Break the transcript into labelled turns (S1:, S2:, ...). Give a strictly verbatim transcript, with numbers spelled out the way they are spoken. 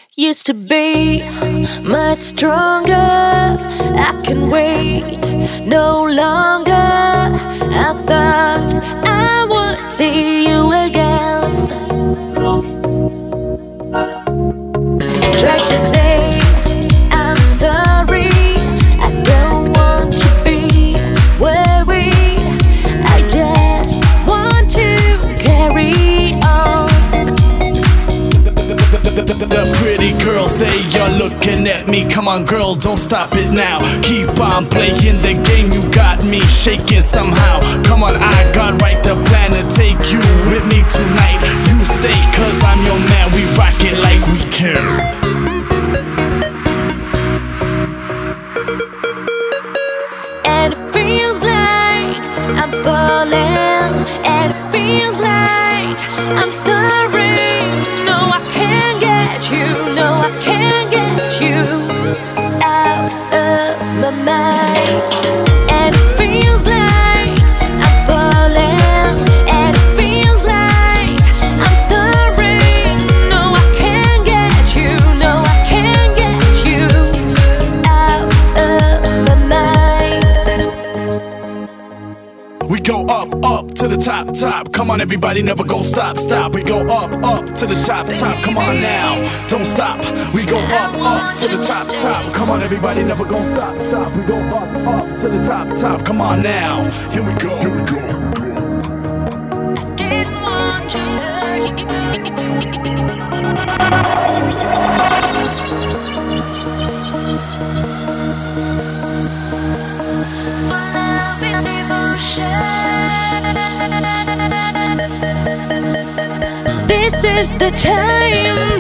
S1: Used to be much stronger. I can wait no longer. I thought I would see you again. Tried to say I'm sorry. I don't want to be worried. I just want to carry on.
S2: The pretty girls, they are looking at me. Come on girl, don't stop it now. Keep on playing the game, you got me shaking somehow. Come on, I got right the plan to take you with me tonight. You stay, cause I'm your man, we rock it like we care.
S1: And it feels like I'm falling, and it feels like I'm stirring. No, I can't get you, no, I can't get you out of my mind. And it feels like I'm falling, and it feels like I'm stirring. No, I can't get you, no, I can't get you out of my mind.
S2: We go up, up to the top, top. Come on everybody, never go stop, stop. We go up, up to the top, top. Come on now, don't stop. We go up, up to the top, top. Come on everybody, never go stop, stop. We go up, up to the top, top. Come on now, here we go, here we go.
S1: I didn't want to hurt you. For love and devotion. This is the time